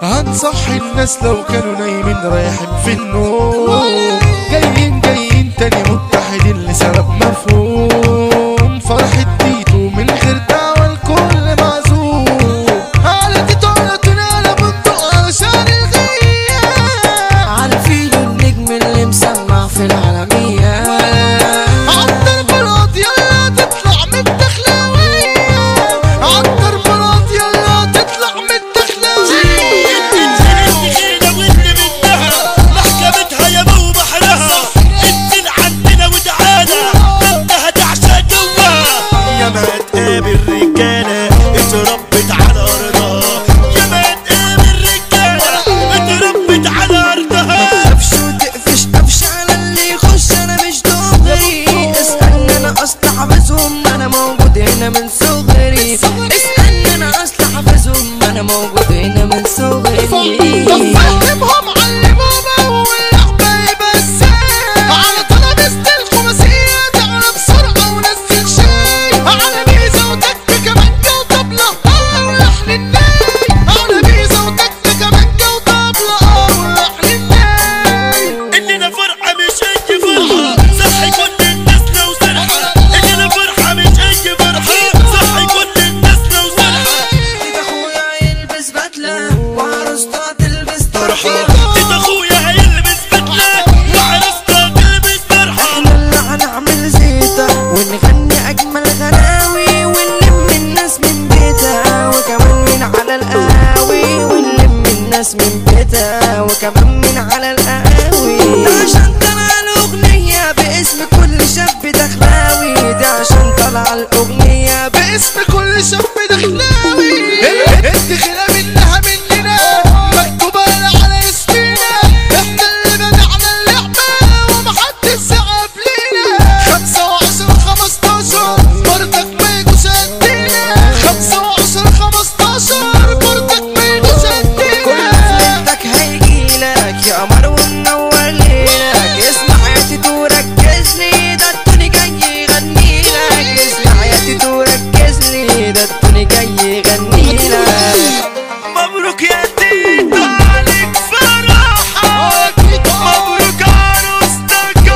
هنصحي الناس لو كانوا نايمين رايحين في النوم. جايين تاني متحدين لسبب مفهوم، فرحة تيتو من غير دعوة الكل معزوم. على تيتو على طول على بندق علشان الغياب، عارفين النجم اللي مسمع في العالمية. عطر بلاط يلا تطلع من الدخلاوية، عطر بلاط يلا تطلع من الدخلاوية. الخيلة واللي منها محكمتها يا مو بحرها، انزل عندنا وتعالى انتها تعشى جواها. يا ما تقابل رجالة اتربت على ارضها، يا ما تقابل رجالة اتربت على ارضها. تقفش وتقفش قفش على اللي يخش، انا مش دغري. اسألني انا اصل حافظهم، انا موجود هنا من صغري. اسألني انا اصل حافظهم، انا موجود هنا من صغري. طب فهمهم علمهم اول لعبة يبقى ازاي، على طلبة الخماسية تعالى بسرعة ونزل شاي، على ميزة وتك كمانجة وطبلة ولحن الناي، على ميزة وتك كمانجة وطبلة ولحن الناي. اننا فرحة مش اي فرحة، صحي كل الناس لو سرحة. اننا فرحة مش اي فرحة، صحي كل الناس لو سرحة. ايد اخويا يلبس بدلة وعروسته تلبس فرحة طرحة. انت اخويا هيلبس بدلة وعروسته تلبس طرحة. احنا اللي هنعمل زيتة ونغني اجمل غناوي، ونلم الناس من بيتها وكمان من على القهاوي، ونلم الناس من بيتها وكمان من على القهاوي. ده عشان طلع الاغنية باسم كل شاب دخلاوي، ده عشان طلع الاغنية باسم كل شاب دخلاوي. الدخلة منها مننا مكتوبة على اسمنا، احنا اللي بدعنا اللعبة ومحدش زعب لينا. 5 و10 15 برضك ما يجوش قدنا، 5 و10 15 برضك ما يجوش قدنا. وقتك هيجيلك يا قمر ونور ليلك. اسمع يا تيتو ركز لي، ده التوني جاي يغني لك. اسمع يا تيتو ركز لي، ده التوني جاي يغني لك. مبروك يا تيتو عليك فرحة، مبروك عروستك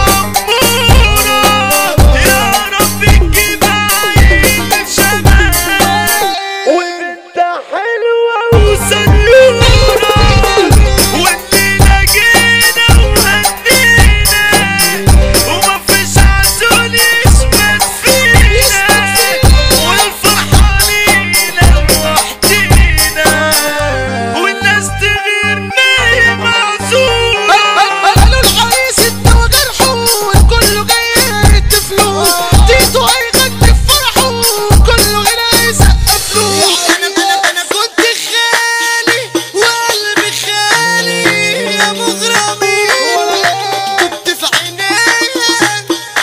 أمورة، يا رب تجيب عيل في شمال، وانت حلوة وسنورة، والليلة جينا وهدينا، ومفيش عسول يشمت فينا، والفرحة لينا لوحدينا، والناس تغيرنا يا معزولة. قالوا العريس انت وجرحه كله جاي يتفلو، تيتو هيغني في فرحه كله هنا يسقف له. انا كنت خالي وقلبي خالي يا مغرمي، كنت في عينيا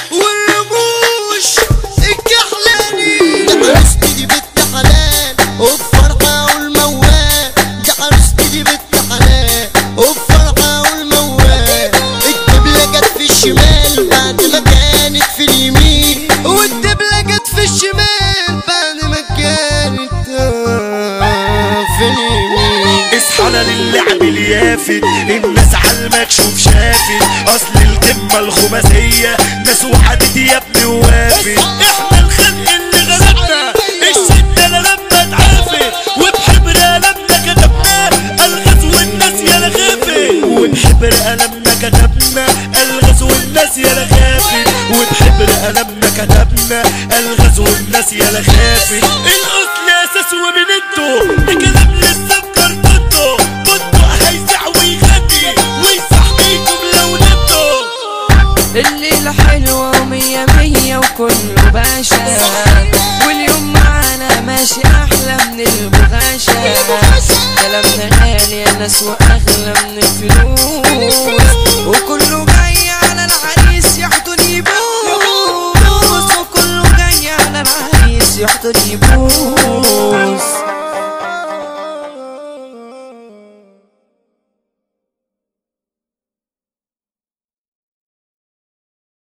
والرموش الكحلاني. ده عروستي دي بنت حلال وبفرحة والموال، ده عروستي دي بنت حلال وبفرحة والموال. الدبلة جت في الشمال بعد ما كانت في اليمين، والدبلة جت في الشمال بعد ما كانت في اليمين. اصحى للعب اليافت، الناس عالمكشوف شافت، اصل القمة الخماسية ناس وحدت يا ابني ووافت. احنا الخلق اللي غلبنا الشدة لما اتعافت، وبحبر قلمنا كتبنا الغاز والناس يا خافت، وبحبر قلمنا كتبنا الغاز والناس يا خافت، وبحبر قلمنا كتبنا الغاز والناس يا خافت. الاصل اساس ومن انتو ده كلام لسه بكرتوتو، بطو هيزع ويغني ويصحيكم لو نمتوا. الليلة حلوة ومية مية وكله باشا، واليوم معانا ماشي أحلى من البغاشة. كلامنا غالي يا ناس وأغلى من الفلوس، وكله جاي على العريس يحضن يبوس، وكله جاي على العريس يحضن يبوس.